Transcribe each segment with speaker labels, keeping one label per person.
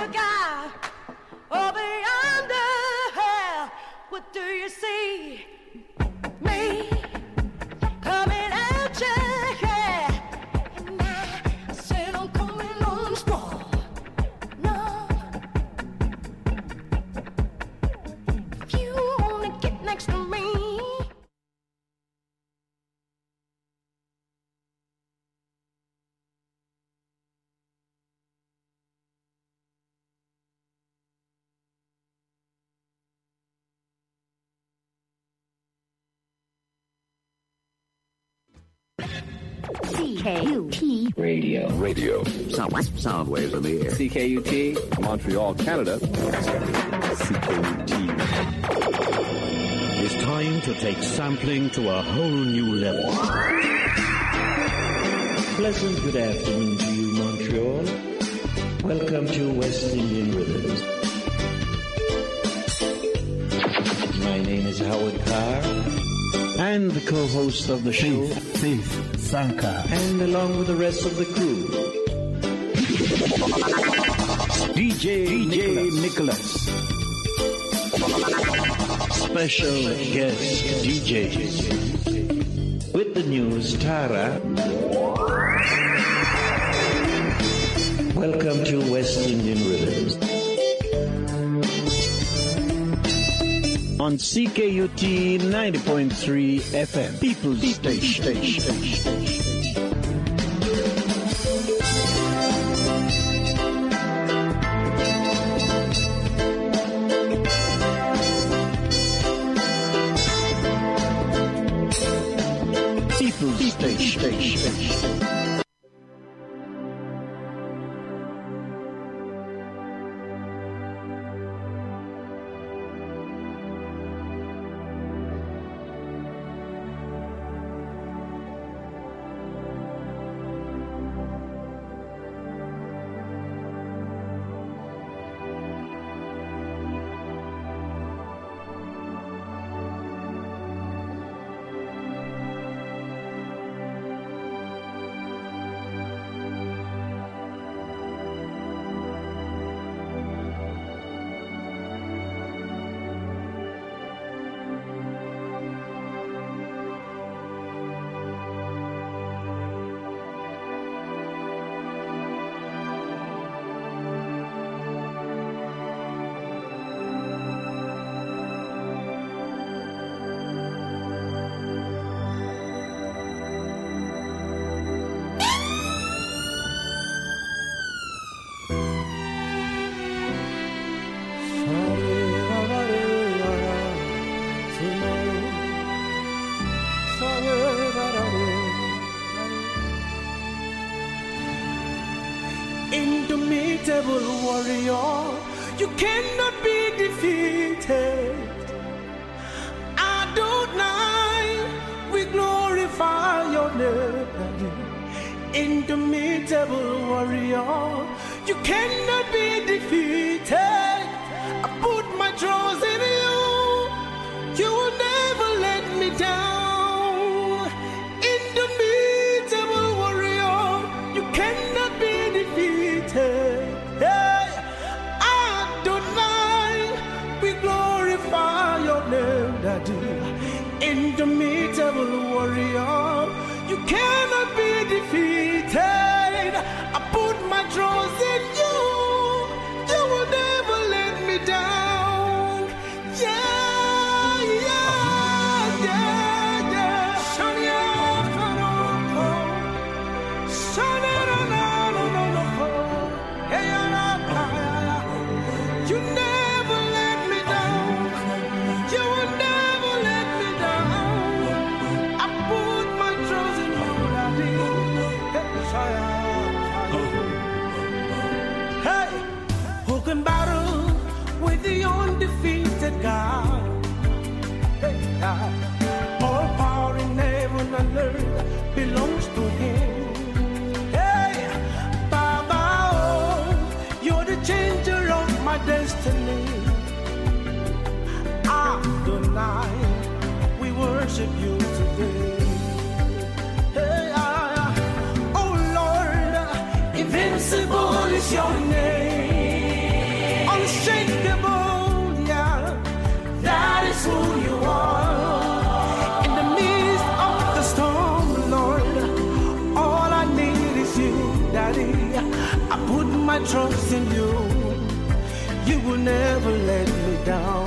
Speaker 1: sky, over yonder, what do you see? Me coming at you, yeah. And I said I'm coming on strong. No, if you wanna get next to me.
Speaker 2: CKUT Radio. Sound waves in the air.
Speaker 3: CKUT, Montreal, Canada. CKUT.
Speaker 4: It's time to take sampling to a whole new level. Pleasant good afternoon to you, Montreal. Welcome to West Indian Rhythms. My name is Howard Carr, and the co-host of the show,
Speaker 5: Faith Sanka,
Speaker 4: and along with the rest of the crew, DJ Nicholas. Special guest DJs. With the news, Tara. Welcome to West Indian Rhythms. On CKUT 90.3 FM, People's Station. People's Station.
Speaker 6: Indomitable warrior, you cannot be defeated. Adonai, we glorify your name. Indomitable warrior, you cannot be defeated. I put my trust in you, you will never let me down. Indomitable warrior, you cannot be defeated. Hey, Adonai, we glorify your name, Daddy. Indomitable warrior, you cannot be defeated. I put my trust in you, you will never let me down. Yeah, yeah, yeah, yeah. Shania, you never let me down. You will never let me down. I put my trust in you, Daddy. Hey, who can battle with the undefeated God? Hey, God. All power in heaven and earth belongs to Him. Hey, Baba, oh, you're the changer of my destiny. Adonai, we worship you today. Hey, oh Lord, invincible is your name. my trust in you. You will never let me down.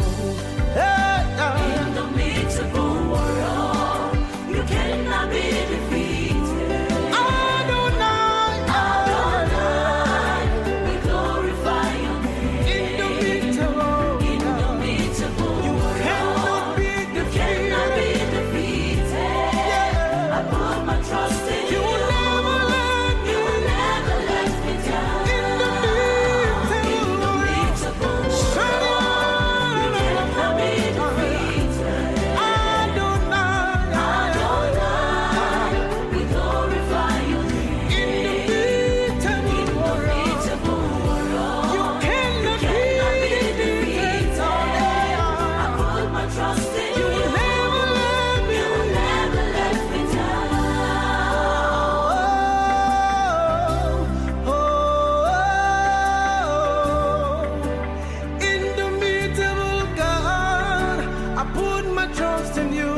Speaker 1: Indomitable warrior, you cannot be defeated.
Speaker 6: Adonai,
Speaker 1: Adonai, we glorify your name.
Speaker 6: indomitable,
Speaker 1: Indomitable
Speaker 6: you
Speaker 1: warrior,
Speaker 6: cannot be
Speaker 1: you cannot be
Speaker 6: defeated.
Speaker 1: defeated. I put my trust in
Speaker 6: You
Speaker 1: you.
Speaker 6: will never let me
Speaker 1: You will never let me down.
Speaker 6: indomitable,
Speaker 1: Indomitable warrior, you cannot be defeated.
Speaker 6: Adonai,
Speaker 1: Adonai, we glorify your name.
Speaker 6: indomitable warrior.
Speaker 1: Indomitable warrior,
Speaker 6: You cannot be defeated.
Speaker 1: I put my trust in
Speaker 6: You
Speaker 1: you.
Speaker 6: will never let me
Speaker 1: You will never let me down.
Speaker 6: Indomitable God, I put my trust in you.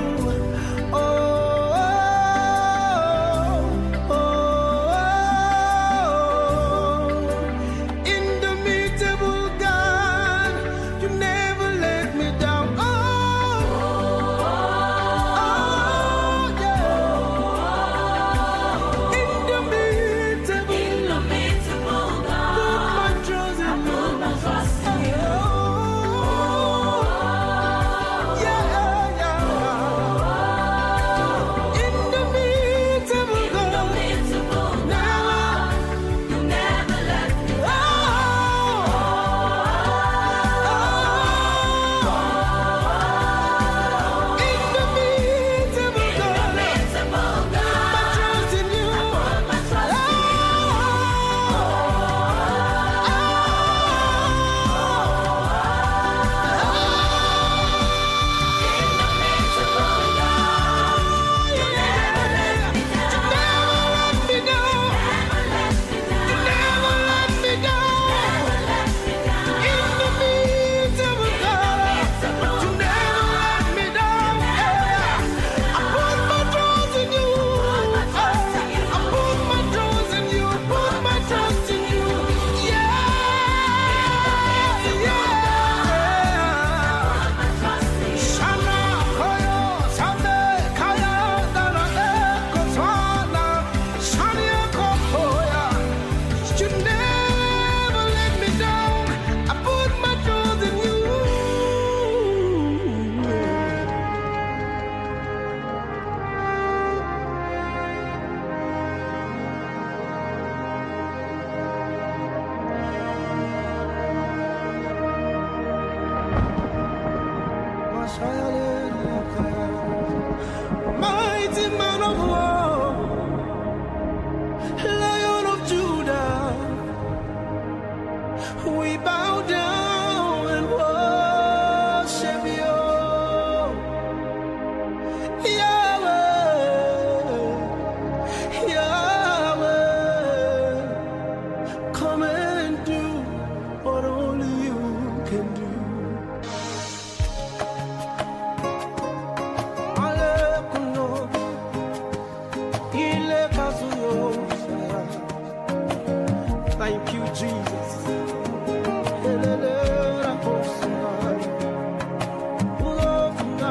Speaker 6: Indomitable God, you never let me down. Indomitable,
Speaker 1: Indomitable
Speaker 6: put
Speaker 1: God,
Speaker 6: my trust in you.
Speaker 1: put my trust in you.
Speaker 6: Indomitable God,
Speaker 1: Indomitable God, you never let me
Speaker 6: indomitable God,
Speaker 1: Indomitable
Speaker 6: my
Speaker 1: God,
Speaker 6: trust in you.
Speaker 1: put my trust in Indomitable God, you never let me down.
Speaker 6: Never let me down.
Speaker 1: Never let me down.
Speaker 6: Never let me down.
Speaker 1: Never let me down.
Speaker 6: Indomitable God, you never let me down. I put my trust in you. I put my trust in you. Put my trust in you. Yeah. Shana koyo sande kaya dana eko swana shania koya. You never let me down. I put my trust in you. Mighty man of war, Lion of Judah, we bow down and worship you, Yahweh, Yahweh. Come and do what only you can do. Alekuno, ile kazuyo. Thank you, Jesus. Elelera kosina. Ulofuna.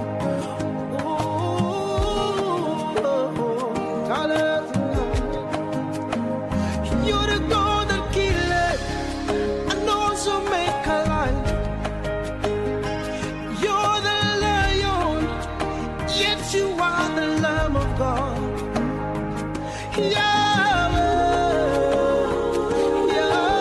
Speaker 6: Talesina. You're the God that killeth and also make alive. You're the lion, yet you are the Lamb of God. Yahweh, Yahweh.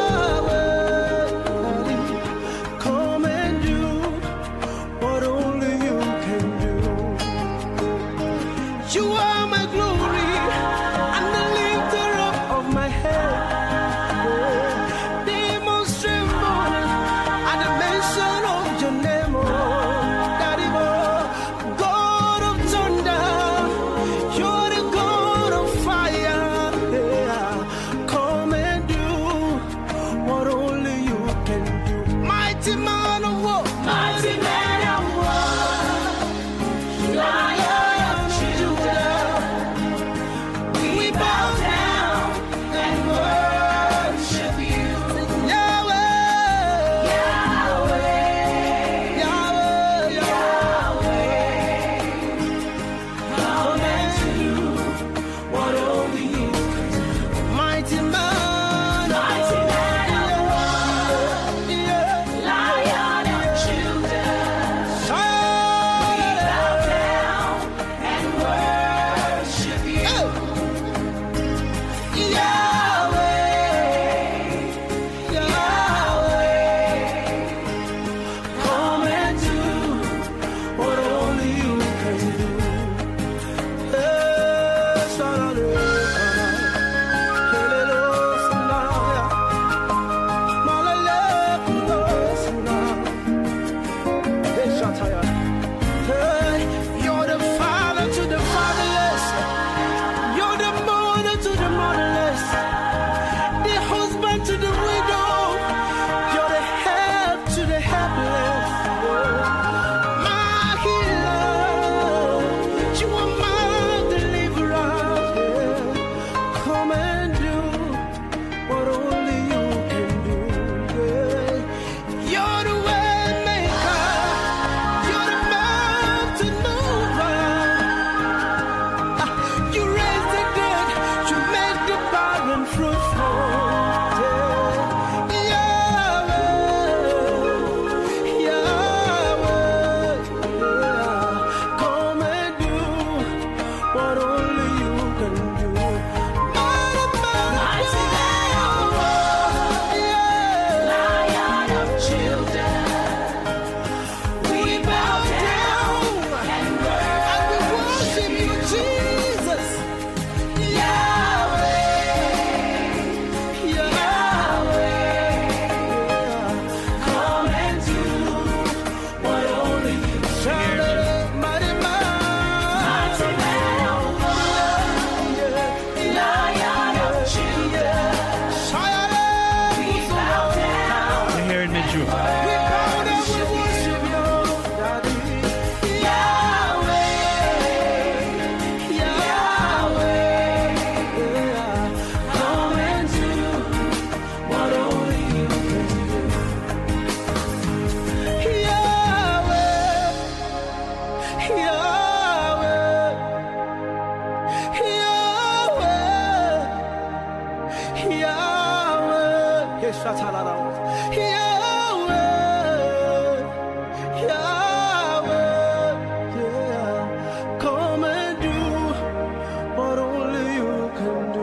Speaker 6: Come and do what only you can do.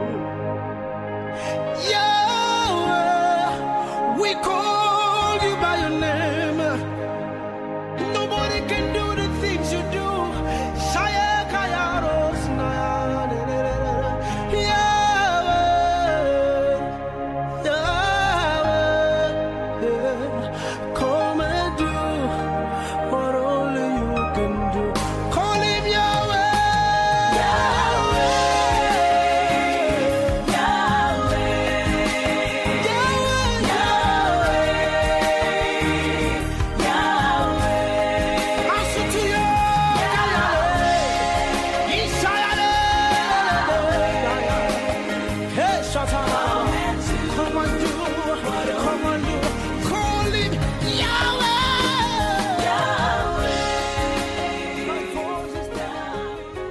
Speaker 6: Yahweh, we call you by your name. Nobody can do the things you do. Shaya Kayaros Yahweh, Yahweh, come and do what only you can do. Call him Yahweh, Yahweh, Yahweh, Yahweh, Yahweh. Answer to you, Yahweh. Ishayale. Hey, Shatana. Come and do, come and do. Call him Yahweh, Yahweh. My voice is down.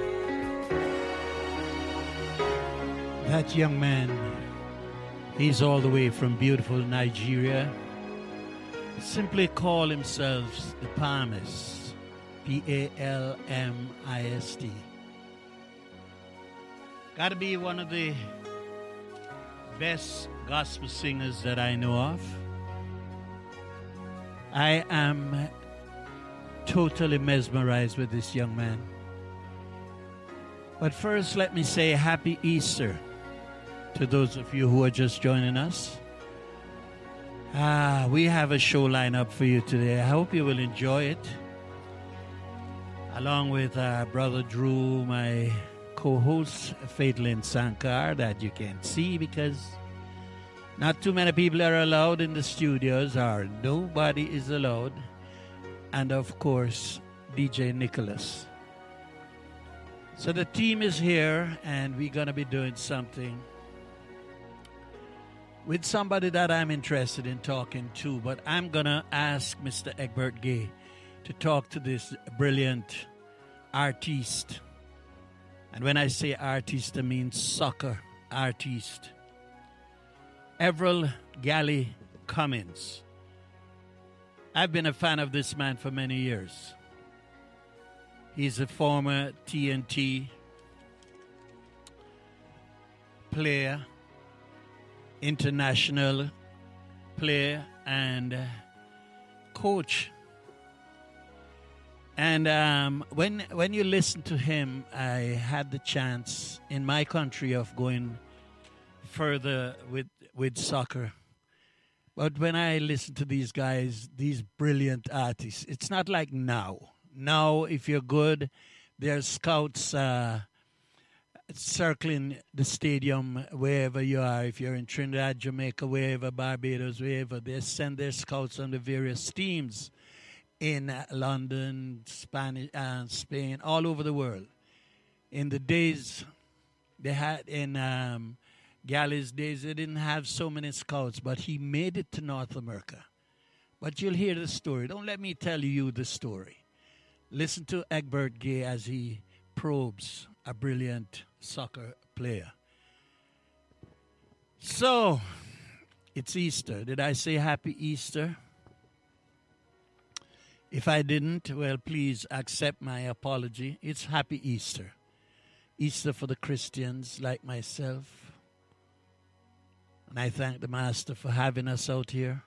Speaker 5: That young man, he's all the way from beautiful Nigeria. Simply call himself the Psalmist, P-A-L-M-I-S-T. Gotta be one of the best gospel singers that I know of. I am totally mesmerized with this young man. But first, let me say Happy Easter to those of you who are just joining us. We have a show lineup for you today. I hope you will enjoy it. Along with Brother Drew, my co-host, Faithlin Sankar, that you can't see because not too many people are allowed in the studios, or nobody is allowed. And of course, DJ Nicholas. So the team is here, and we're going to be doing something with somebody that I'm interested in talking to, but I'm going to ask Mr. Egbert Gay to talk to this brilliant artiste. And when I say artiste, I mean soccer artiste. Everil Gally Cummins. I've been a fan of this man for many years. He's a former TNT player, international player, and coach. And when you listen to him, I had the chance in my country of going further with soccer. But when I listen to these guys, these brilliant artists, it's not like now. Now, if you're good, there's scouts circling the stadium wherever you are. If you're in Trinidad, Jamaica, wherever, Barbados, wherever, they send their scouts on the various teams in London, Spain, all over the world. In the days they had in Gally's days, they didn't have so many scouts, but he made it to North America. But you'll hear the story. Don't let me tell you the story. Listen to Egbert Gay as he probes a brilliant soccer player. So, it's Easter. Did I say Happy Easter? If I didn't, well, please accept my apology. It's Happy Easter. Easter for the Christians like myself. And I thank the Master for having us out here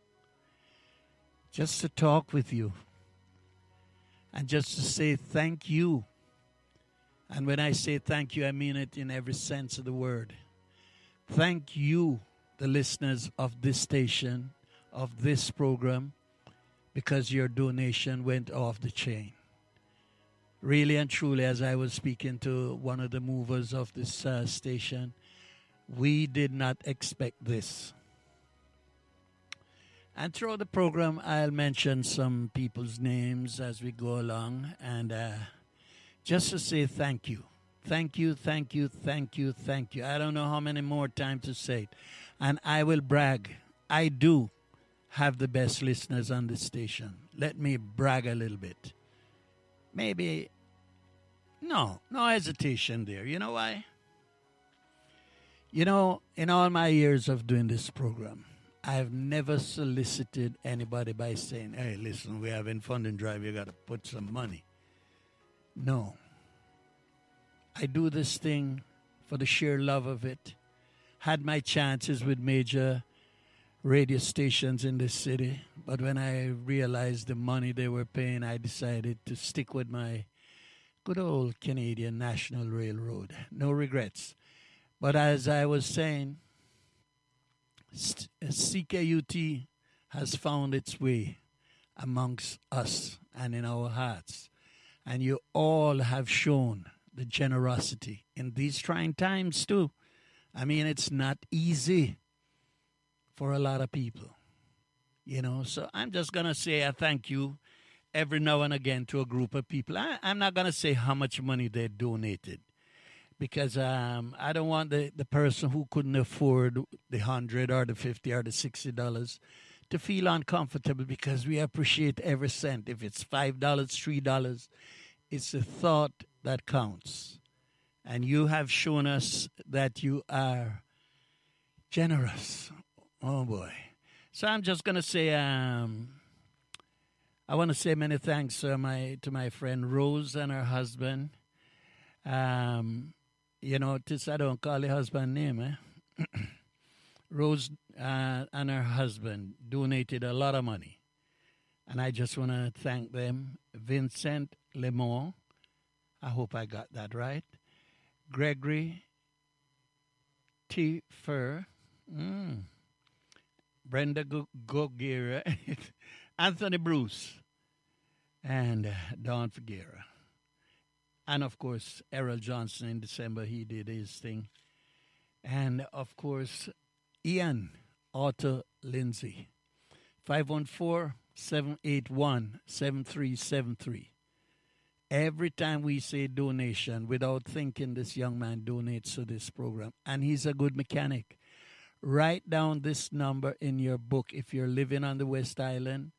Speaker 5: just to talk with you and just to say thank you. And when I say thank you, I mean it in every sense of the word. Thank you, the listeners of this station, of this program, because your donation went off the chain. Really and truly, as I was speaking to one of the movers of this station, we did not expect this. And throughout the program, I'll mention some people's names as we go along, and just to say thank you. Thank you, thank you, thank you, thank you. I don't know how many more times to say it. And I will brag. I do have the best listeners on this station. Let me brag a little bit. Maybe, no hesitation there. You know why? You know, in all my years of doing this program, I've never solicited anybody by saying, hey, listen, we're having funding drive, you got to put some money. No. I do this thing for the sheer love of it. Had my chances with major radio stations in this city, but when I realized the money they were paying, I decided to stick with my good old Canadian National Railroad. No regrets. But as I was saying, CKUT has found its way amongst us and in our hearts. And you all have shown the generosity in these trying times too. I mean, it's not easy for a lot of people, you know. So I'm just going to say a thank you every now and again to a group of people. I'm not going to say how much money they donated, because I don't want the person who couldn't afford the $100 or the $50 or the $60 to feel uncomfortable, because we appreciate every cent. If it's $5, $3, it's the thought that counts. And you have shown us that you are generous. Oh, boy. So I'm just going to say, I want to say many thanks to my friend Rose and her husband. You know, I don't call the husband name, eh? Rose and her husband donated a lot of money. And I just want to thank them. Vincent Lemont, I hope I got that right. Gregory T. Fur, Brenda Gogera, Anthony Bruce, and Don Figuera. And, of course, Errol Johnson in December, he did his thing. And, of course, Ian Otto Lindsay, 514-781-7373. Every time we say donation, without thinking, this young man donates to this program. And he's a good mechanic. Write down this number in your book if you're living on the West Island,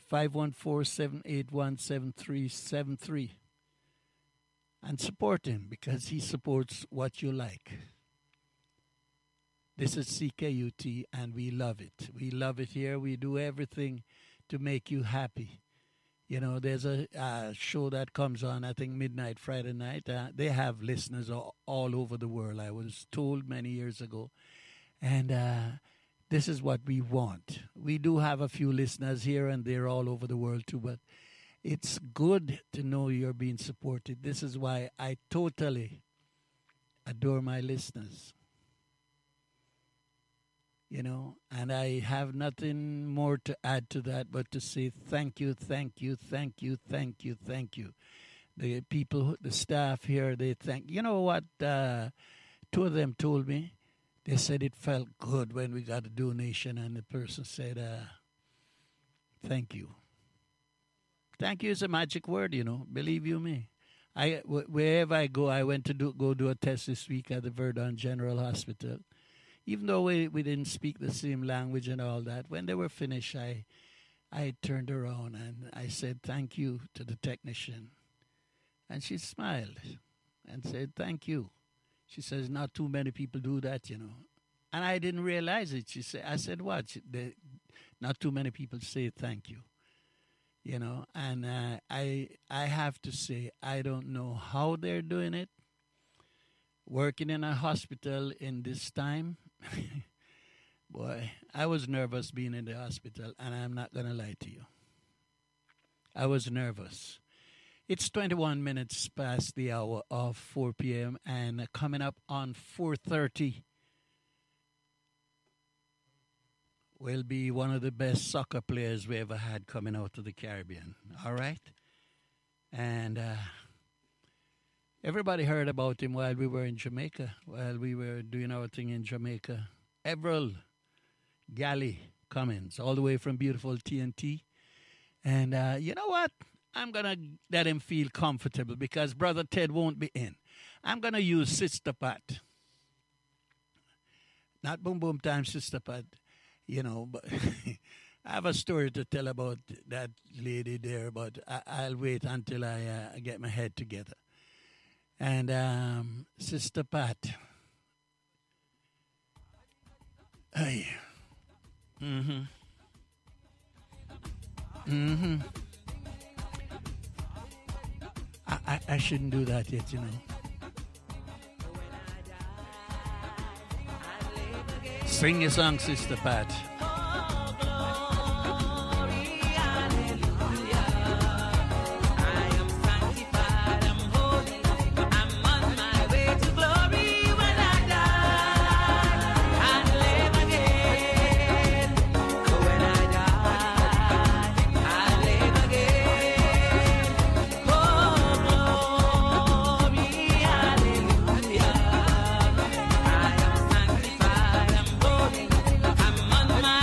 Speaker 5: 514-781-7373. And support him, because he supports what you like. This is CKUT, and we love it. We love it here. We do everything to make you happy. You know, there's a show that comes on, I think, midnight, Friday night. They have listeners all over the world, I was told many years ago. And this is what we want. We do have a few listeners here and there all over the world too, but it's good to know you're being supported. This is why I totally adore my listeners. You know, and I have nothing more to add to that but to say thank you, thank you, thank you, thank you, thank you. The people, the staff here, they thank. You know what? Two of them told me. They said it felt good when we got a donation, and the person said, thank you. Thank you is a magic word, you know. Believe you me. Wherever I go, I went to go do a test this week at the Verdun General Hospital. Even though we didn't speak the same language and all that, when they were finished, I turned around and I said thank you to the technician. And she smiled and said thank you. She says, not too many people do that, you know. And I didn't realize it. I said, what? Not too many people say thank you. You know, and I have to say, I don't know how they're doing it. Working in a hospital in this time, boy, I was nervous being in the hospital, and I'm not going to lie to you. I was nervous. It's 21 minutes past the hour of 4 p.m. and coming up on 4:30 will be one of the best soccer players we ever had coming out of the Caribbean. All right? And everybody heard about him while we were in Jamaica, while we were doing our thing in Jamaica. Everell Galley Cummins, all the way from beautiful TNT. And you know what? I'm going to let him feel comfortable because Brother Ted won't be in. I'm going to use Sister Pat. Not Boom Boom Time Sister Pat, you know, but I have a story to tell about that lady there, but I'll wait until I get my head together. And Sister Pat, Hey. I shouldn't do that yet, you know. Sing your song, Sister Pat.
Speaker 7: On my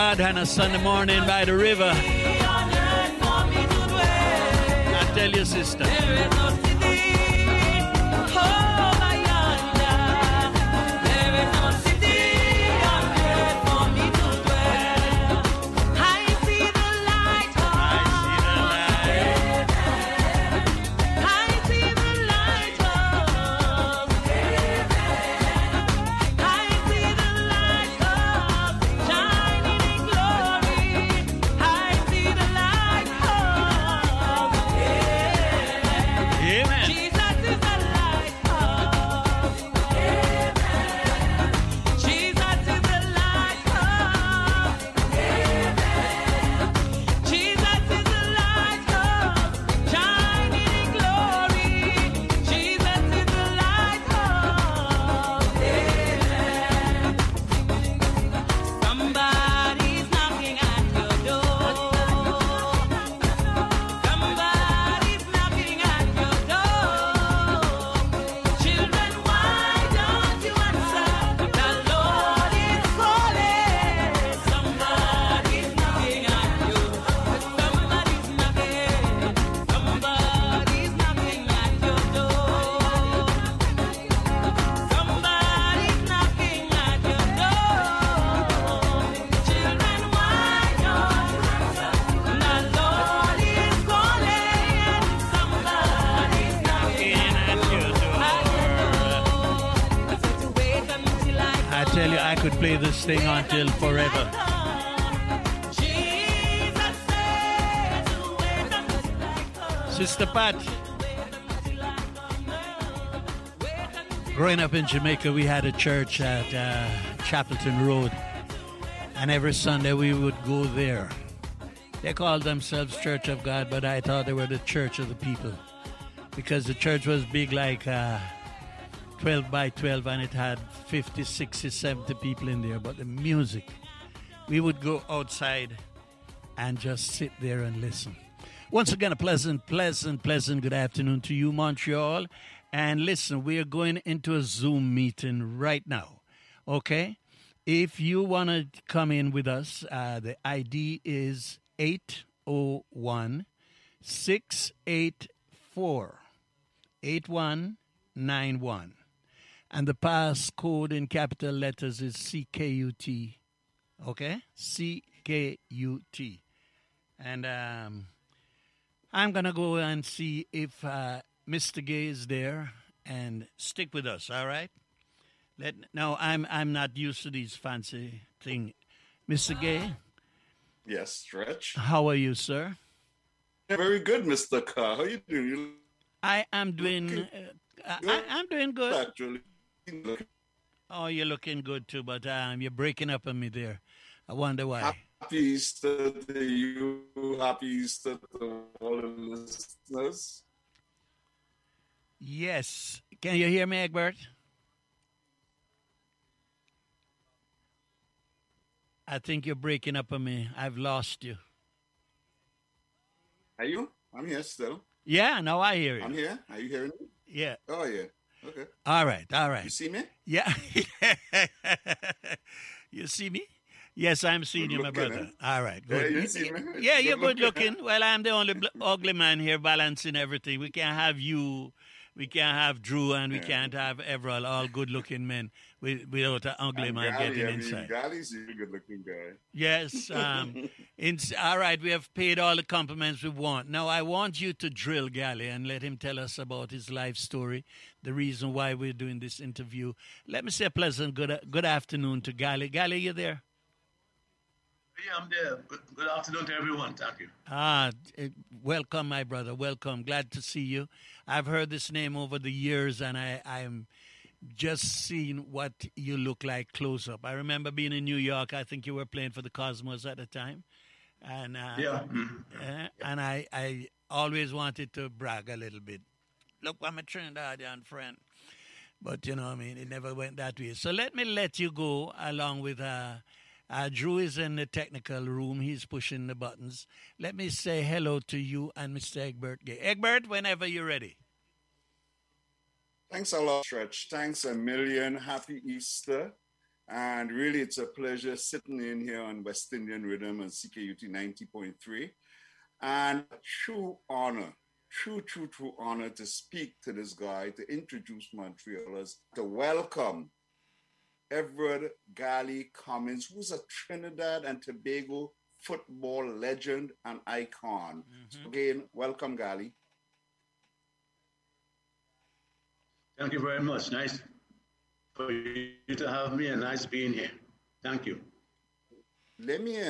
Speaker 5: God on a Sunday morning by the river. I tell you, sister. Play this thing until forever. Sister Pat, growing up in Jamaica, we had a church at Chapelton Road, and every Sunday we would go there. They called themselves Church of God, but I thought they were the Church of the People, because the church was big, like 12 by 12, and it had 50, 60, 70 people in there. But the music, we would go outside and just sit there and listen. Once again, a pleasant good afternoon to you, Montreal. And listen, we are going into a Zoom meeting right now, okay? If you want to come in with us, the ID is 801-684-8191. And the passcode in capital letters is CKUT. Okay? CKUT. And I'm going to go and see if Mr. Gay is there, and stick with us, all right? Now, I'm not used to these fancy things. Mr. Gay?
Speaker 7: Yes, Stretch.
Speaker 5: How are you, sir?
Speaker 7: Very good, Mr. Carr. How you doing?
Speaker 5: I am doing... I'm doing good.
Speaker 7: Actually.
Speaker 5: Oh, you're looking good too, but you're breaking up on me there. I wonder why.
Speaker 7: Happy Easter to you. Happy Easter to all the listeners.
Speaker 5: Yes. Can you hear me, Egbert? I think you're breaking up on me. I've lost you.
Speaker 7: Are you? I'm here still.
Speaker 5: Yeah, now I hear you.
Speaker 7: I'm here. Are you hearing me?
Speaker 5: Yeah.
Speaker 7: Oh, yeah. Okay.
Speaker 5: All right.
Speaker 7: You see me?
Speaker 5: Yeah. You see me? Yes, I'm seeing you, my brother. All right. Good.
Speaker 7: Yeah, you see me?
Speaker 5: Yeah, you're good looking. Well, I'm the only ugly man here balancing everything. We can't have you, we can't have Drew, and we can't have Everall, all good looking men, without an ugly man getting inside.
Speaker 7: Galley's a good looking guy.
Speaker 5: Yes. All right, we have paid all the compliments we want. Now, I want you to drill Galley and let him tell us about his life story, the reason why we're doing this interview. Let me say a pleasant good afternoon to Galley. Galley, you there?
Speaker 8: Yeah, I'm there. Good afternoon to everyone. Thank you.
Speaker 5: Welcome, my brother. Welcome. Glad to see you. I've heard this name over the years, and I'm just seeing what you look like close up. I remember being in New York. I think you were playing for the Cosmos at the time. And and I always wanted to brag a little bit. Look, I'm a Trinidadian friend. But, you know what I mean, it never went that way. So let me let you go along with... Drew is in the technical room. He's pushing the buttons. Let me say hello to you and Mr. Egbert Gay. Egbert, whenever you're ready.
Speaker 7: Thanks a lot, Stretch. Thanks a million. Happy Easter. And really, it's a pleasure sitting in here on West Indian Rhythm and CKUT 90.3. And true honor, true honor to speak to this guy, to introduce Montrealers, to welcome Everett Gally Cummins, who's a Trinidad and Tobago football legend and icon. So again, welcome, Gally.
Speaker 8: Thank you very much. Nice for you to have me, and nice being here. Thank you.
Speaker 7: Let me,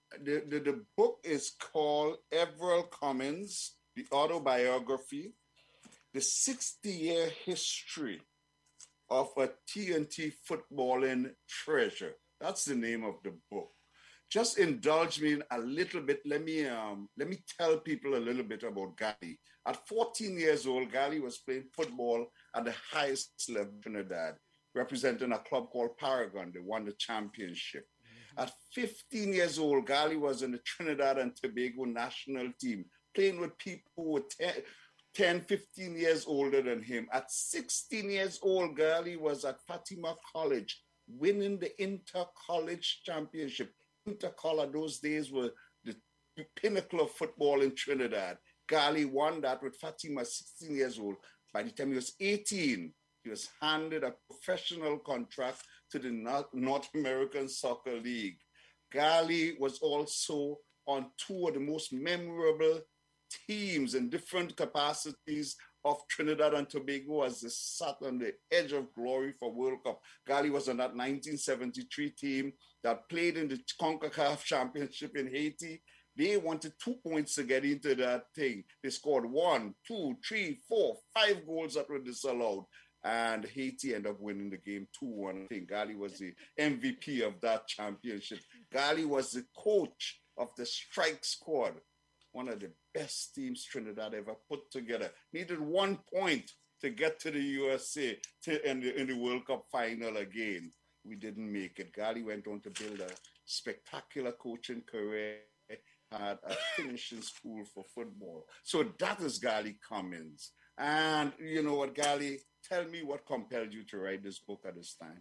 Speaker 7: the book is called Everett Cummins, The Autobiography, The 60-Year History of a TNT Footballing Treasure. That's the name of the book. Just indulge me a little bit. Let me tell people a little bit about Gally. At 14 years old, Gally was playing football at the highest level in Trinidad, representing a club called Paragon. They won the championship. At 15 years old, Gally was in the Trinidad and Tobago national team, playing with people who were 10, 15 years older than him. At 16 years old, Gally was at Fatima College, winning the inter-college championship. Inter-college, those days were the pinnacle of football in Trinidad. Gally won that with Fatima, 16 years old. By the time he was 18, he was handed a professional contract to the North American Soccer League. Gally was also on two of the most memorable teams in different capacities of Trinidad and Tobago as they sat on the edge of glory for World Cup. Gally was on that 1973 team that played in the CONCACAF Championship in Haiti. They wanted 2 points to get into that thing. They scored 1, 2, 3, 4, 5 goals that were disallowed. And Haiti ended up winning the game 2-1. I think Gally was the MVP of that championship. Gally was the coach of the strike squad, one of the best teams Trinidad ever put together. Needed 1 point to get to the USA in the World Cup final again. We didn't make it. Gally went on to build a spectacular coaching career, had a finishing school for football. So that is Gally Cummins. And you know what, Gally, tell me what compelled you to write this book at this time.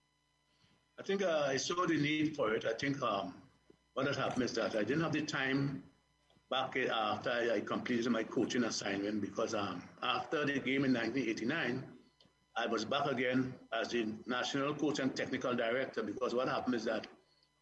Speaker 8: I think I saw the need for it. I think what had happened is that I didn't have the time back after I completed my coaching assignment, because after the game in 1989, I was back again as the national coach and technical director, because what happened is that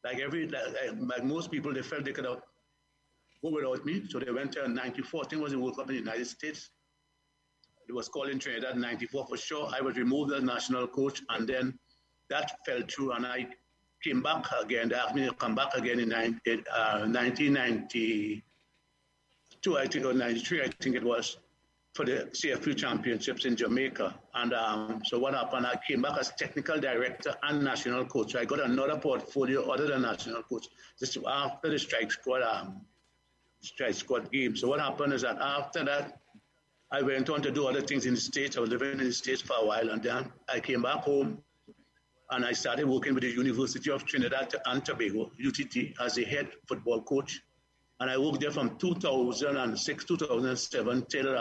Speaker 8: like most people, they felt they could go without me. So they went to 94, I think it was the World Cup in the United States. It was called in Trinidad 94 for sure. I was removed as national coach, and then that fell through, and I came back again. They asked me to come back again in 1992, I think, or 93, I think it was, for the CFU championships in Jamaica. And so what happened, I came back as technical director and national coach. So I got another portfolio other than national coach. This after the strike squad game. So what happened is that after that, I went on to do other things in the States. I was living in the States for a while, and then I came back home and I started working with the University of Trinidad and Tobago, UTT, as a head football coach. And I worked there from 2006, 2007 till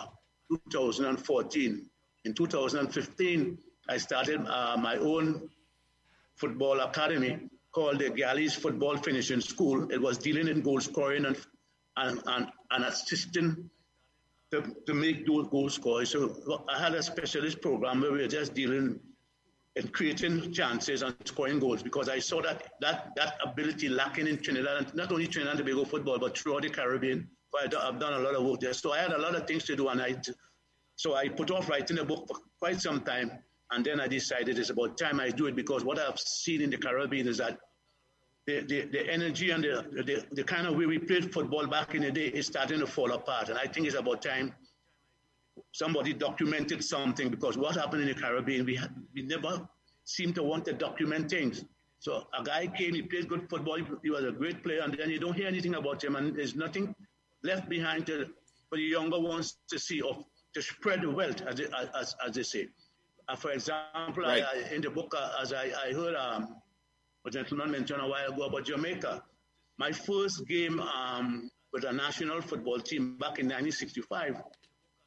Speaker 8: 2014. In 2015, I started my own football academy called the Gally's Football Finishing School. It was dealing in goal scoring and assisting to make those goal scores. So I had a specialist program where we were just dealing in creating chances and scoring goals, because I saw that ability lacking in Trinidad, and not only Trinidad and Tobago football, but throughout the Caribbean. I've done a lot of work there. So I had a lot of things to do, and so I put off writing a book for quite some time, and then I decided it's about time I do it, because what I've seen in the Caribbean is that the energy and the kind of way we played football back in the day is starting to fall apart. And I think it's about time somebody documented something, because what happened in the Caribbean, we never seemed to want to document things. So a guy came, he played good football, he was a great player, and then you don't hear anything about him, and there's nothing left behind for the younger ones to see, or to spread the wealth, as they say. For example, right. In the book, as I heard a gentleman mention a while ago about Jamaica. My first game with a national football team back in 1965,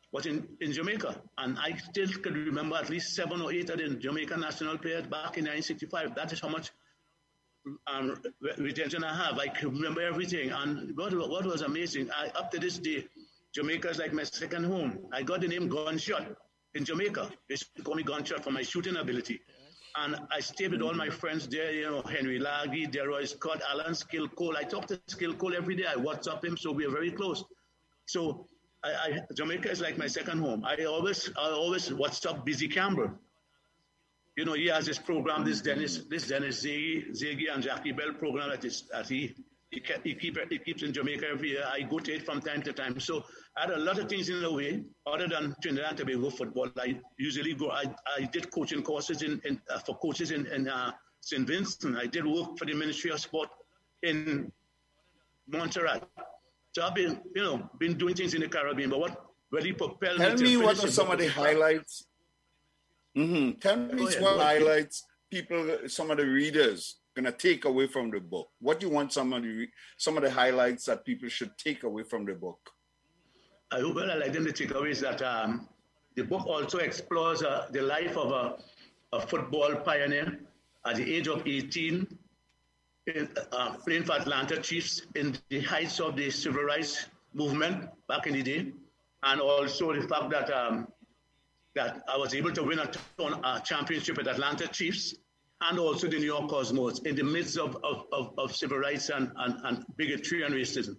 Speaker 8: was in Jamaica. And I still can remember at least 7 or 8 of the Jamaican national players back in 1965. That is how much retention I have. I can remember everything. And what was amazing, up to this day, Jamaica is like my second home. I got the name Gunshot in Jamaica. They call me Gunshot for my shooting ability. And I stayed with all my friends there, Henry Laggy, Delroy Scott, Alan Skill Cole. I talk to Skill Cole every day. I WhatsApp him, so we are very close. So Jamaica is like my second home. I always WhatsApp Busy Campbell. He has this program, this Dennis Ziggy and Jackie Bell program that he keeps in Jamaica every year. I go to it from time to time. So I had a lot of things in the way other than Trinidad and Tobago football. I usually go. I did coaching courses for coaches in St. Vincent. I did work for the Ministry of Sport in Montserrat. So I've been doing things in the Caribbean. But what really propelled me to
Speaker 7: Tell me what are some of the highlights. Tell me what highlights some of the readers gonna take away from the book. What do you want some of the highlights that people should take away from the book?
Speaker 8: I like them to take away is that the book also explores the life of a football pioneer at the age of 18, playing for Atlanta Chiefs in the heights of the civil rights movement back in the day, and also the fact that that I was able to win a championship at Atlanta Chiefs and also the New York Cosmos in the midst of civil rights and bigotry and racism.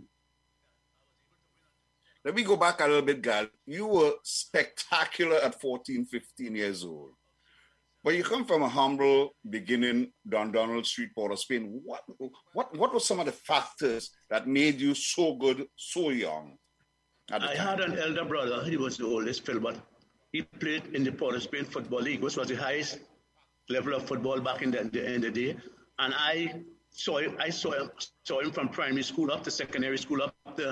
Speaker 7: Let me go back a little bit, Gal. You were spectacular at 14, 15 years old. But you come from a humble beginning, Don Donald Street, Port of Spain. What were some of the factors that made you so good, so young?
Speaker 8: I had an elder brother. He was the oldest, Phil, but he played in the Port of Spain Football League, which was the highest level of football back in the day. And I saw him from primary school up to secondary school up to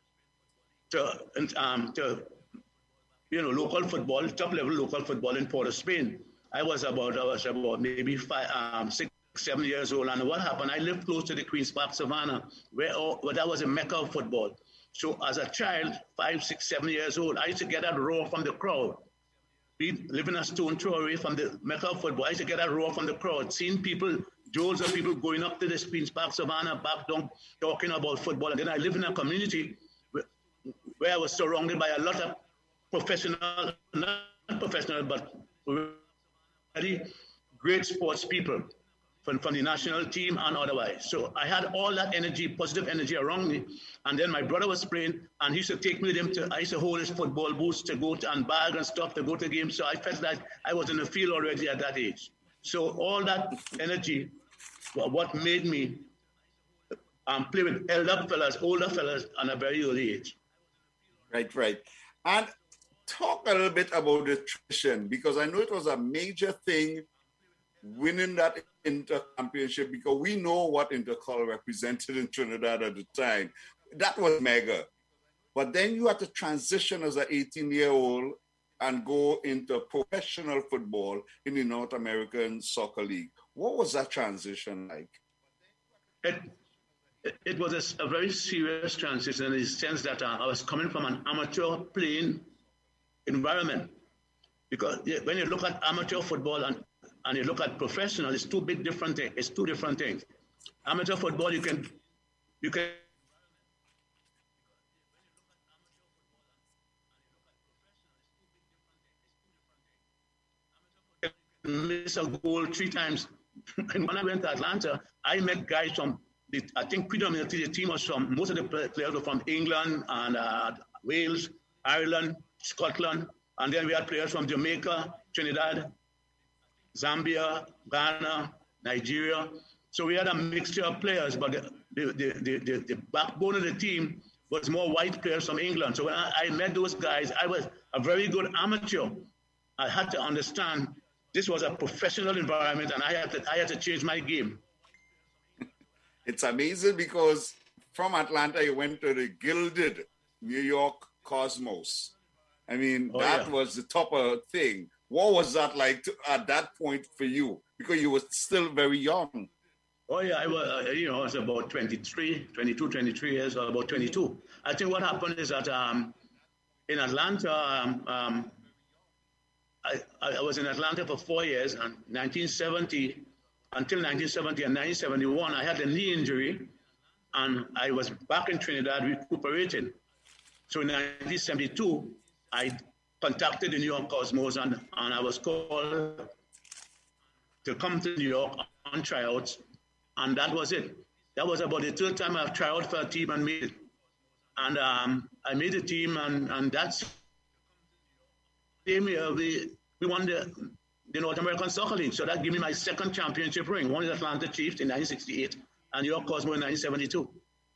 Speaker 8: local football, top level local football in Port of Spain. I was about maybe 6, 7 years old. And what happened? I lived close to the Queen's Park Savannah, where that was a mecca of football. So as a child, 5, 6, 7 years old, I used to get that roar from the crowd. Living a stone throw away from the mecca of football, I used to get that roar from the crowd, seeing droves of people going up to the Queen's Park Savannah, back down, talking about football. And then I live in a community where I was surrounded by a lot of professional, not professional, but very great sports people from the national team and otherwise. So I had all that energy, positive energy around me. And then my brother was playing, and he used to take me with him I used to hold his football boots to go to, and bag and stuff to go to games. So I felt like I was in the field already at that age. So all that energy, what made me play with older fellas at a very early age.
Speaker 7: Right. And talk a little bit about the tradition, because I know it was a major thing winning that inter-championship, because we know what Intercol represented in Trinidad at the time. That was mega. But then you had to transition as an 18-year-old and go into professional football in the North American Soccer League. What was that transition like?
Speaker 8: It was a very serious transition in the sense that I was coming from an amateur playing environment. Because when you look at amateur football and you look at professional, it's two different things. It's two different things. Amateur football, you can miss a goal 3 times. And when I went to Atlanta, I met guys from I think predominantly the team was from, most of the players were from England and Wales, Ireland, Scotland, and then we had players from Jamaica, Trinidad, Zambia, Ghana, Nigeria. So we had a mixture of players, but the backbone of the team was more white players from England. So when I met those guys, I was a very good amateur. I had to understand this was a professional environment, and I had to change my game.
Speaker 7: It's amazing because from Atlanta, you went to the gilded New York Cosmos. I mean, that was the top thing. What was that like at that point for you? Because you were still very young.
Speaker 8: Oh, yeah, I was about 23 years, or about 22. I think what happened is that in Atlanta, I was in Atlanta for 4 years, and 1970 until 1970 and 1971, I had a knee injury, and I was back in Trinidad recuperating. So in 1972, I contacted the New York Cosmos, and I was called to come to New York on tryouts, and that was it. That was about the third time I've tried out for a team and made it. And I made the team, and that's same year we won the North American Soccer League. So that gave me my second championship ring. One is Atlanta Chiefs in 1968 and New York Cosmos in 1972.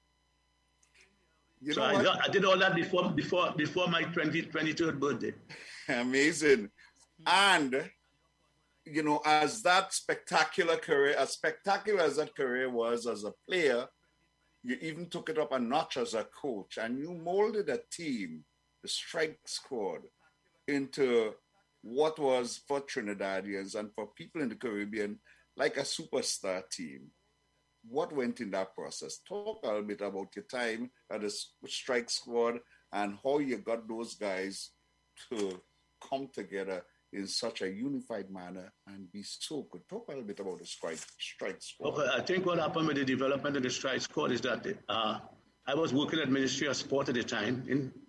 Speaker 8: So I did all that before my 23rd birthday.
Speaker 7: Amazing. And, you know, as that spectacular career, as spectacular as that career was as a player, you even took it up a notch as a coach, and you molded a team, the Strike Squad, into what was for Trinidadians and for people in the Caribbean like a superstar team. What went in that process? Talk a little bit about your time at the Strike Squad and how you got those guys to come together in such a unified manner and be so good. Talk a little bit about the Strike Squad.
Speaker 8: Okay, I think what happened with the development of the Strike Squad is that I was working at Ministry of Sport at the time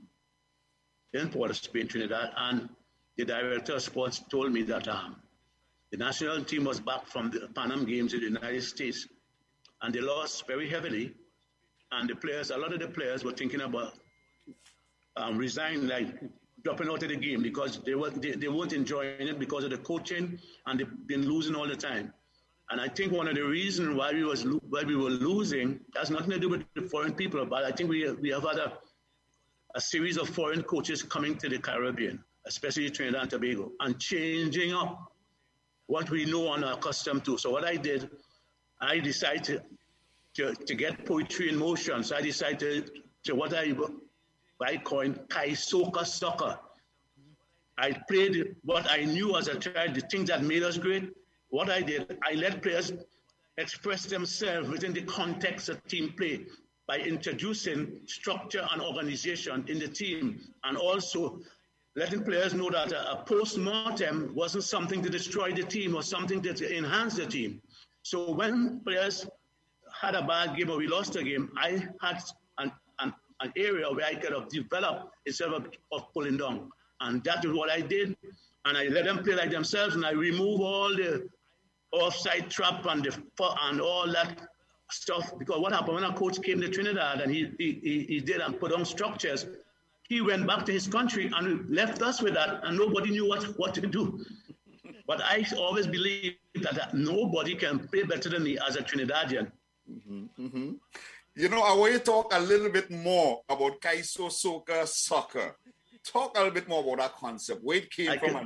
Speaker 8: in Port of Spain, Trinidad, and the director of sports told me that the national team was back from the Pan Am Games in the United States, and they lost very heavily, and a lot of the players were thinking about resigning, like dropping out of the game, because they weren't enjoying it because of the coaching, and they've been losing all the time. And I think one of the reasons why we were losing has nothing to do with the foreign people, but I think we have had a series of foreign coaches coming to the Caribbean, especially Trinidad and Tobago, and changing up what we know and are accustomed to. So what I did, I decided to get poetry in motion. So I decided to what I coined Kaisoka soccer. I played what I knew as a child, the things that made us great. What I did, I let players express themselves within the context of team play by introducing structure and organization in the team, and also letting players know that a post-mortem wasn't something to destroy the team or something to enhance the team. So when players had a bad game or we lost a game, I had an area where I could have developed instead of pulling down. And that is what I did. And I let them play like themselves, and I remove all the offside trap and all that stuff. Because what happened when a coach came to Trinidad and he did and put on structures, he went back to his country and left us with that, and nobody knew what to do. But I always believe that nobody can play better than me as a Trinidadian.
Speaker 7: Mm-hmm, mm-hmm. You know, I want you to talk a little bit more about Kaisoka soccer. Talk a little bit more about that concept, where it came from.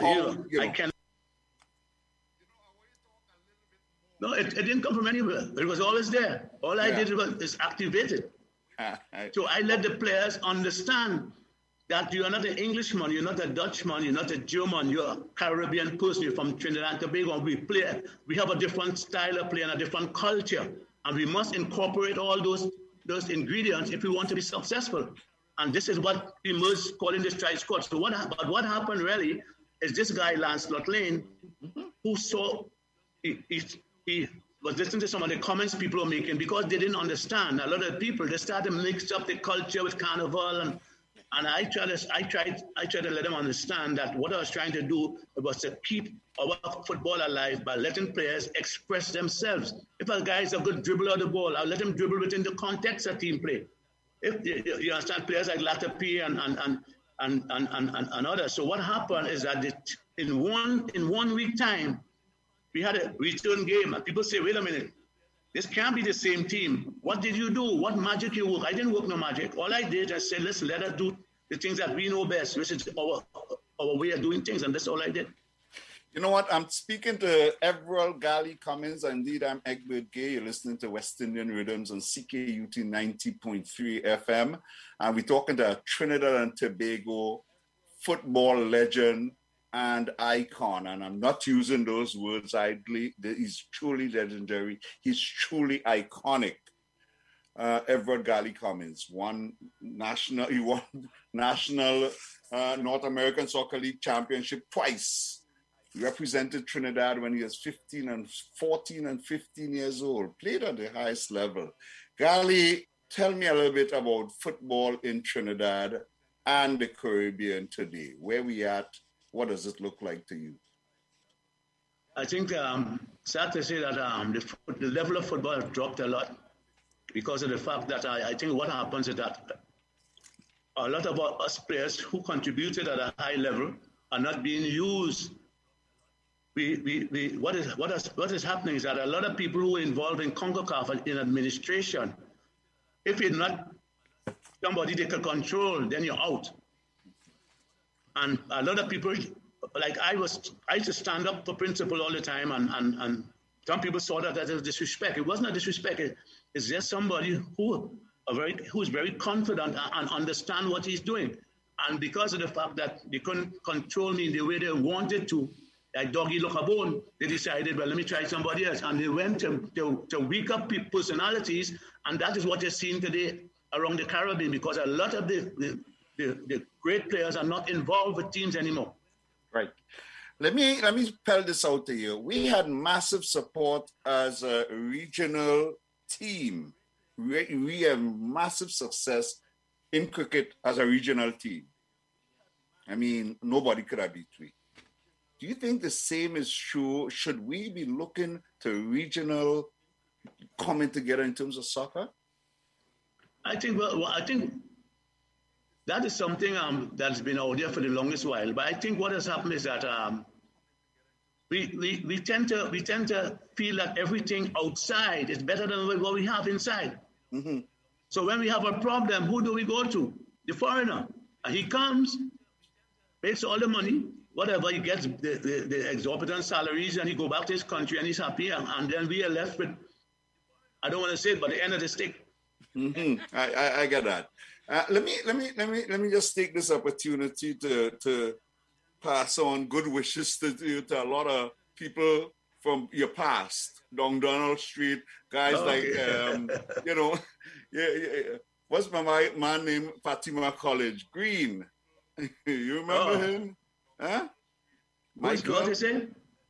Speaker 8: No, it didn't come from anywhere. It was always there. All I did was activate it. So I let the players understand that you are not an Englishman, you're not a Dutchman, you're not a German, you're a Caribbean person, you're from Trinidad and Tobago. We have a different style of play and a different culture, and we must incorporate all those ingredients if we want to be successful. And this is what emerged calling the Strike Squad. So what happened really is this guy, Lancelot Lane, who saw, he was listening to some of the comments people were making because they didn't understand. A lot of people, they started to mix up the culture with carnival, and I tried to let them understand that what I was trying to do was to keep our football alive by letting players express themselves. If a guy is a good dribbler of the ball, I'll let him dribble within the context of team play. If you understand, players like Latapi and others. So what happened is that in one week time, we had a return game, and people say, wait a minute, this can't be the same team. What did you do? What magic you work? I didn't work no magic. All I did, I said, listen, let us do the things that we know best, which is our way of doing things, and that's all I did.
Speaker 7: You know what? I'm speaking to Everald Gally Cummins. Indeed, I'm Egbert Gay. You're listening to West Indian Rhythms on CKUT 90.3 FM. And we're talking to a Trinidad and Tobago football legend and icon. And I'm not using those words idly. He's truly legendary. He's truly iconic. Everett Gally Cummins. He won national North American Soccer League championship twice. He represented Trinidad when he was 14 and 15 years old, played at the highest level. Gally, tell me a little bit about football in Trinidad and the Caribbean today. Where we at? What does it look like to you?
Speaker 8: I think, sad to say that the level of football has dropped a lot because of the fact that I think what happens is that a lot of us players who contributed at a high level are not being used. What is happening is that a lot of people who are involved in CONCACAF in administration, if you're not somebody they can control, then you're out. And a lot of people, like I used to stand up for principle all the time, and some people saw that as disrespect. It wasn't a disrespect. It's just somebody who's very confident and understand what he's doing. And because of the fact that they couldn't control me in the way they wanted to, like Doggy Lookabone, they decided, well, let me try somebody else. And they went to weak up personalities, and that is what you're seeing today around the Caribbean, because a lot of the great players are not involved with teams anymore.
Speaker 7: Right. Let me spell this out to you. We had massive support as a regional team. We have massive success in cricket as a regional team. I mean, nobody could have beat we. Do you think the same is true? Should we be looking to regional coming together in terms of soccer?
Speaker 8: I think that is something that's been out there for the longest while. But I think what has happened is that we tend to feel that everything outside is better than what we have inside.
Speaker 7: Mm-hmm.
Speaker 8: So when we have a problem, who do we go to? The foreigner. And he comes, makes all the money, whatever, he gets the exorbitant salaries, and he go back to his country and he's happy. And then we are left with, I don't want to say it, but the end of the stick.
Speaker 7: Mm-hmm. I get that. Let me just take this opportunity to pass on good wishes to you, to a lot of people from your past, Don Donald Street, guys what's my man named Fatima College? Green. You remember him? Huh?
Speaker 8: Michael? What is it?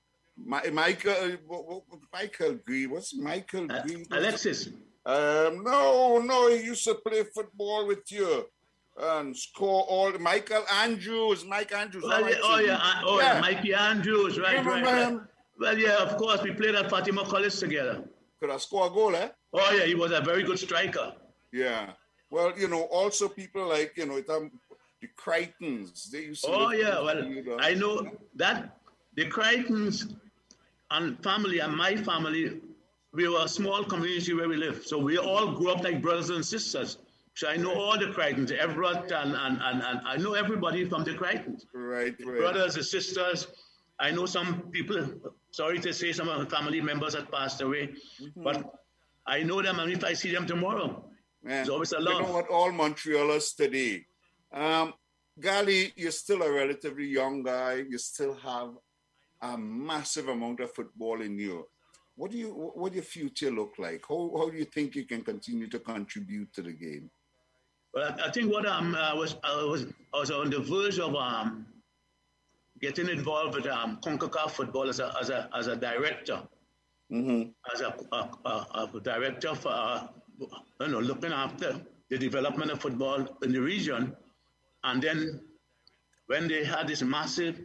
Speaker 7: Michael Green. What's Michael Green?
Speaker 8: Alexis.
Speaker 7: No, he used to play football with you and score all. Mike Andrews.
Speaker 8: Yeah, Mikey Andrews, right.
Speaker 7: Him?
Speaker 8: Well, yeah, of course, we played at Fatima College together.
Speaker 7: Could I score a goal, eh?
Speaker 8: Oh, yeah, he was a very good striker.
Speaker 7: Yeah. Well, also people like, the Crichtons. They used to.
Speaker 8: Oh, yeah, well, I know that the Crichtons and family and my family, we were a small community where we live. So we all grew up like brothers and sisters. So I know all the Crichtons, Everett, and I know everybody from the Crichtons.
Speaker 7: Right.
Speaker 8: Brothers and sisters. I know some people, sorry to say, some of the family members have passed away. Mm-hmm. But I know them, and if I see them tomorrow, it's always a love.
Speaker 7: You know what, all Montrealers today. Gally, you're still a relatively young guy. You still have a massive amount of football in you. What do your future look like? How do you think you can continue to contribute to the game?
Speaker 8: Well, I think what I was on the verge of getting involved with CONCACAF football as a director,
Speaker 7: mm-hmm.
Speaker 8: as a director for looking after the development of football in the region. And then when they had this massive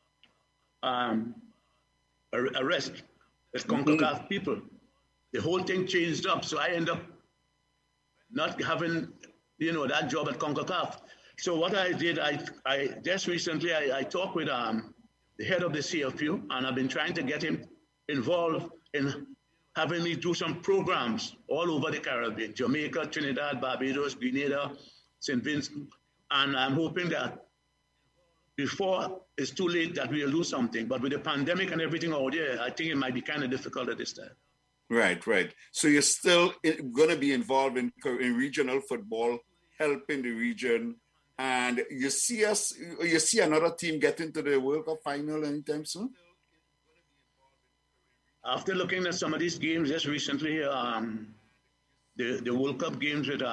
Speaker 8: arrest with CONCACAF people, the whole thing changed up. So I ended up not having, that job at CONCACAF. So what I did, I just recently, I talked with the head of the CFU, and I've been trying to get him involved in having me do some programs all over the Caribbean, Jamaica, Trinidad, Barbados, Grenada, St. Vincent. And I'm hoping that before it's too late that we'll do something. But with the pandemic and everything out there, I think it might be kind of difficult at this time. Right.
Speaker 7: So you're still going to be involved in regional football, helping the region. And you see another team get into the World Cup final anytime soon?
Speaker 8: After looking at some of these games just recently, the World Cup games with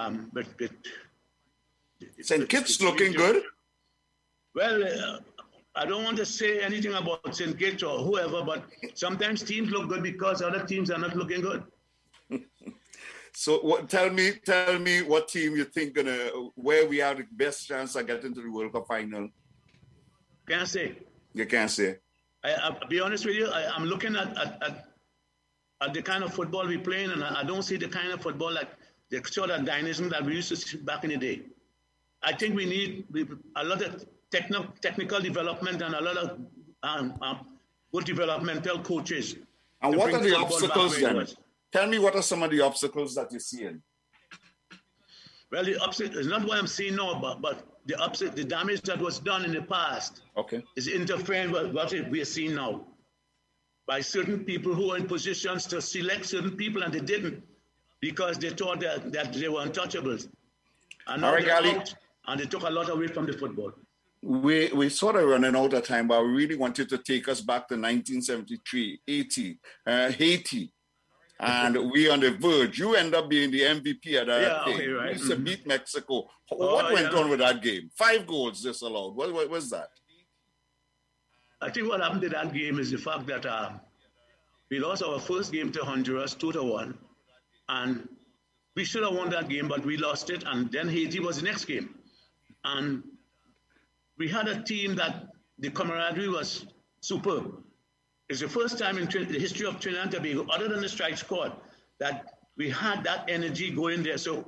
Speaker 7: St. Kitts looking good.
Speaker 8: Well, I don't want to say anything about St. Kitts or whoever, but sometimes teams look good because other teams are not looking good.
Speaker 7: So tell me what team you think where we have the best chance of getting to the World Cup final?
Speaker 8: Can't say.
Speaker 7: You can't say.
Speaker 8: I'll be honest with you, I'm looking at the kind of football we're playing, and I don't see the kind of football like the sort of dynamism that we used to see back in the day. I think we need a lot of technical development and a lot of good developmental coaches.
Speaker 7: And what are the obstacles then? Tell me what are some of the obstacles that you're seeing?
Speaker 8: Well, the obstacle is not what I'm seeing now, but the damage that was done in the past is interfering with what we are seeing now by certain people who are in positions to select certain people, and they didn't because they thought that they were untouchables. And now they're out, and they took a lot away from the football.
Speaker 7: We sort of running out of time, but we really wanted to take us back to 1973, Haiti. And we on the verge. You end up being the MVP at that game.
Speaker 8: Okay, right.
Speaker 7: You used to beat Mexico. What went on with that game? 5 goals disallowed. What was that?
Speaker 8: I think what happened to that game is the fact that we lost our first game to Honduras 2-1. And we should have won that game, but we lost it. And then Haiti was the next game. And we had a team that the camaraderie was superb. It's the first time in the history of Trinidad and Tobago, other than the strike squad, that we had that energy going there. So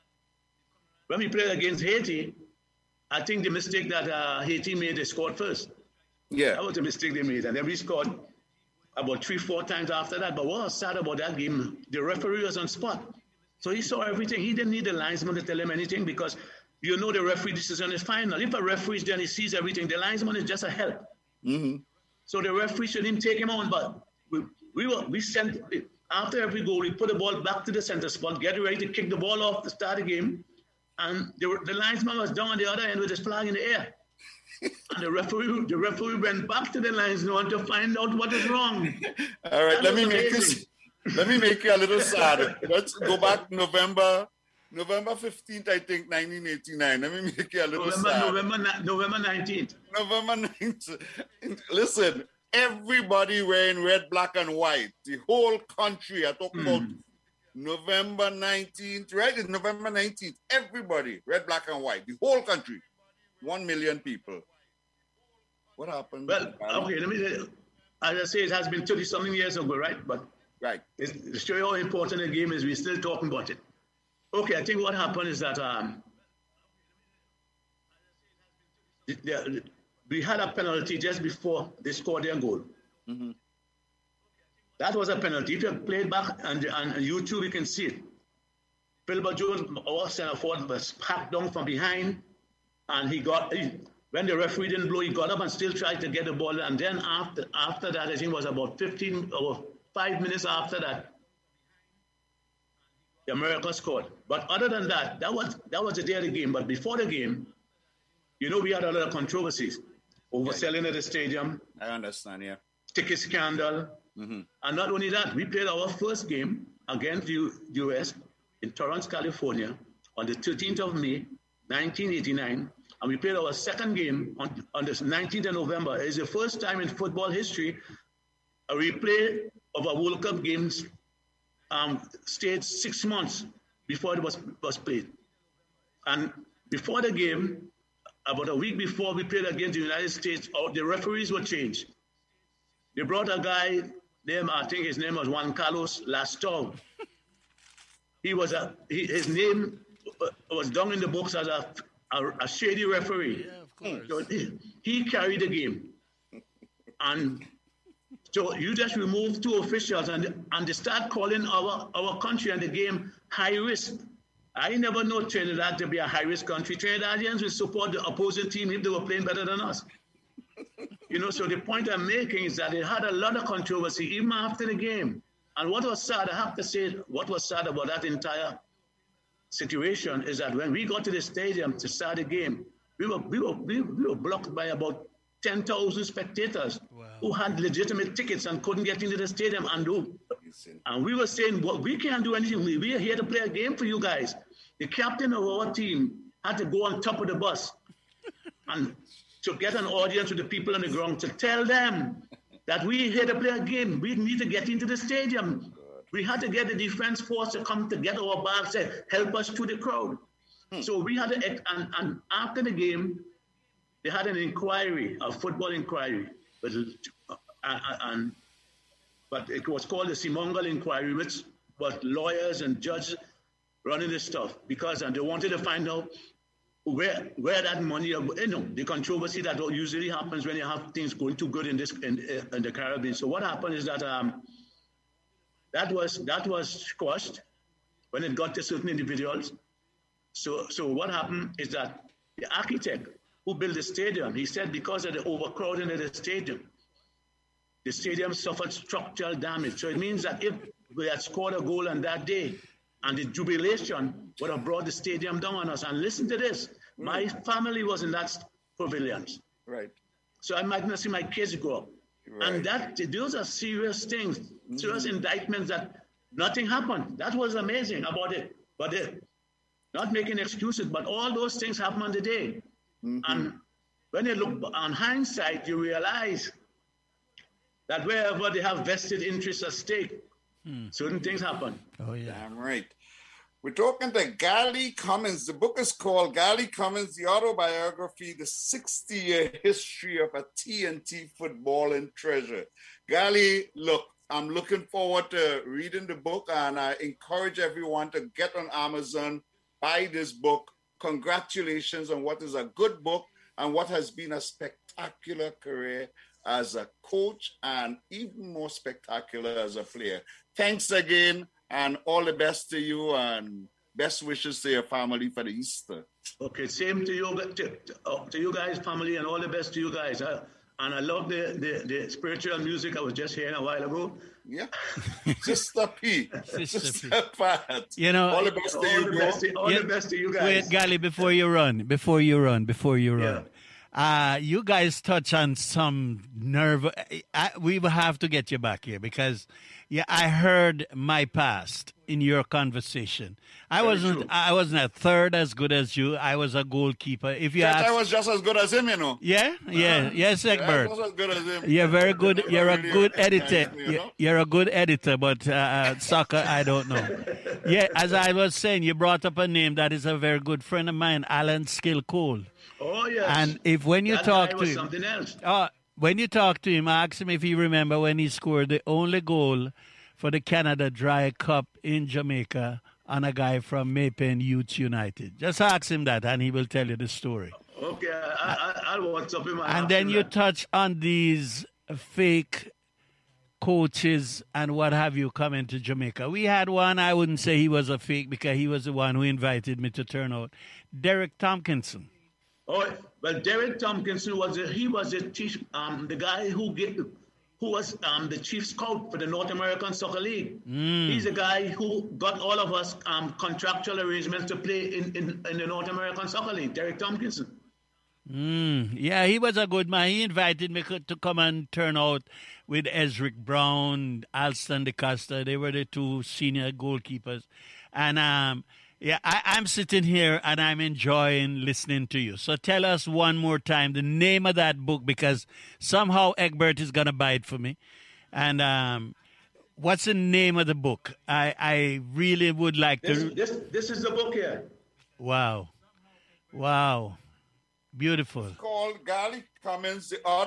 Speaker 8: when we played against Haiti, I think the mistake that Haiti made, they scored first.
Speaker 7: Yeah.
Speaker 8: That was the mistake they made. And then we scored about 3-4 times after that. But what was sad about that game, the referee was on spot. So he saw everything. He didn't need the linesman to tell him anything because you know the referee decision is final. If a referee is there and he sees everything, the linesman is just a help.
Speaker 7: Mm-hmm.
Speaker 8: So the referee shouldn't take him on, but we sent, after every goal, we put the ball back to the center spot, get ready to kick the ball off to start the game, and the linesman was down on the other end with his flag in the air. And the referee went back to the linesman to find out what is wrong.
Speaker 7: All right, let me make you a little sad. Let's go back November 15th, I think, 1989. Let me make you a little sad.
Speaker 8: November 19th.
Speaker 7: November 19th. Listen, everybody wearing red, black, and white. The whole country. I talk about November 19th, right? It's November 19th. Everybody, red, black, and white. The whole country. 1 million people. What happened?
Speaker 8: Well, okay, let me say, as I say, it has been 30-something years ago, right? But to show you how important the game is, we're still talking about it. Okay, I think what happened is that we had a penalty just before they scored their goal.
Speaker 7: Mm-hmm.
Speaker 8: That was a penalty. If you play it back on YouTube, you can see it. Philbert Jones, our center forward, was packed down from behind, and when the referee didn't blow, he got up and still tried to get the ball. And then after that, I think it was about 15 or 5 minutes after that, the America scored. But other than that, that was the day of the game. But before the game, we had a lot of controversies. Overselling at the stadium.
Speaker 7: I understand, yeah.
Speaker 8: Ticket scandal.
Speaker 7: Mm-hmm.
Speaker 8: And not only that, we played our first game against the U.S. in Torrance, California on the 13th of May, 1989. And we played our second game on the 19th of November. It's the first time in football history a replay of a World Cup games stayed 6 months before it was played. And before the game, about a week before we played against the United States, the referees were changed. They brought a guy named, I think his name was Juan Carlos Lastov. His name was down in the books as a shady referee.
Speaker 5: Yeah, of course.
Speaker 8: So he carried the game. And so you just remove 2 officials and they start calling our country and the game high risk. I never know Trinidad to be a high risk country. Trinidadians will support the opposing team if they were playing better than us. So the point I'm making is that it had a lot of controversy even after the game. And what was sad, I have to say, what was sad about that entire situation is that when we got to the stadium to start the game, we were blocked by about 10,000 spectators who had legitimate tickets and couldn't get into the stadium, and
Speaker 7: Amazing.
Speaker 8: And we were saying, well, we can't do anything. We are here to play a game for you guys. The captain of our team had to go on top of the bus and to get an audience with the people on the ground to tell them that we're here to play a game. We need to get into the stadium. We had to get the defense force to come to get our bags and help us to the crowd. So we had to, and after the game, they had an inquiry, a football inquiry, but it was called the Simongal inquiry, which was lawyers and judges running this stuff because they wanted to find out where that money, the controversy that usually happens when you have things going too good in the Caribbean. So what happened is that that was squashed when it got to certain individuals. So what happened is that the architect who built the stadium, he said because of the overcrowding of the stadium suffered structural damage. So it means that if we had scored a goal on that day, and the jubilation would have brought the stadium down on us. And listen to this. My family was in that pavilion.
Speaker 7: Right.
Speaker 8: So I might not see my kids grow up.
Speaker 7: Right.
Speaker 8: And those are serious things, serious indictments that nothing happened. That was amazing about it. But not making excuses, but all those things happened on the day. And when you look on hindsight, you realize that wherever they have vested interests at stake, certain things happen.
Speaker 5: Oh, yeah.
Speaker 7: Damn right. We're talking to Gally Cummins. The book is called Gally Cummins, The Autobiography, The 60-Year History of a TNT Footballing Treasure. Gally, look, I'm looking forward to reading the book, and I encourage everyone to get on Amazon, buy this book. Congratulations on what is a good book and what has been a spectacular career as a coach and even more spectacular as a player. Thanks again, and all the best to you, and best wishes to your family for the Easter.
Speaker 8: Okay, same to you guys, family, and all the best to you guys. And I love the spiritual music I was just hearing a while ago.
Speaker 7: Yeah. Sister P. Sister Pat.
Speaker 5: You know,
Speaker 7: all the best to you, bro.
Speaker 8: All the best to you guys.
Speaker 5: Wait, Gally, before you run. You guys touch on some nerve. We will have to get you back here because, I heard my past in your conversation. I wasn't a third as good as you. I was a goalkeeper. If you ask,
Speaker 7: I was just as good as him, you know.
Speaker 5: Yes, Egbert.
Speaker 7: I was as good as him.
Speaker 5: You're very good. You're a good editor. You're a good editor, but soccer, I don't know. Yeah, as I was saying, you brought up a name that is a very good friend of mine, Alan Skill Cole.
Speaker 8: Oh yes.
Speaker 5: And if when you talk to him,
Speaker 8: something else.
Speaker 5: When you talk to him, ask him if he remember when he scored the only goal for the Canada Dry Cup in Jamaica on a guy from Maypen Youth United. Just ask him that, and he will tell you the story.
Speaker 8: Okay, I'll WhatsApp him.
Speaker 5: And then you touch on these fake coaches and what have you coming to Jamaica. We had one, I wouldn't say he was a fake because he was the one who invited me to turn out. Derek Tompkinson.
Speaker 8: Oh, well, Derek Tompkinson was the chief, the guy who was the chief scout for the North American Soccer League. He's the guy who got all of us contractual arrangements to play in the North American Soccer League. Derek Tompkinson.
Speaker 5: Yeah, he was a good man. He invited me to come and turn out with Ezric Brown, Alston DeCosta. They were the two senior goalkeepers, and I'm sitting here and I'm enjoying listening to you. So tell us one more time the name of that book because somehow Egbert is going to buy it for me. And what's the name of the book? I really would like to...
Speaker 8: This is the book here.
Speaker 5: Wow. Beautiful.
Speaker 7: It's called Gally Cummins, The